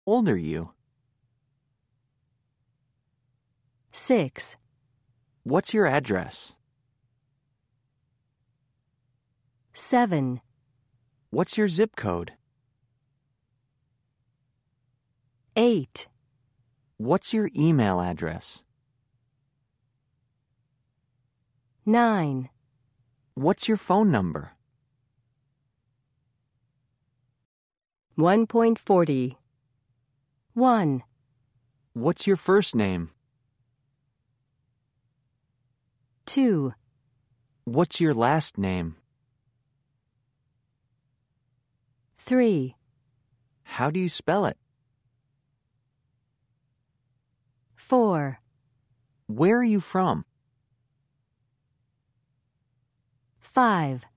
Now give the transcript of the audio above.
old are you? 6. What's your address? 7. What's your zip code? 8. What's your email address? 9. What's your phone number? 1.40. 1. What's your first name? 2. What's your last name? 3. How do you spell it? 4. Where are you from? 5.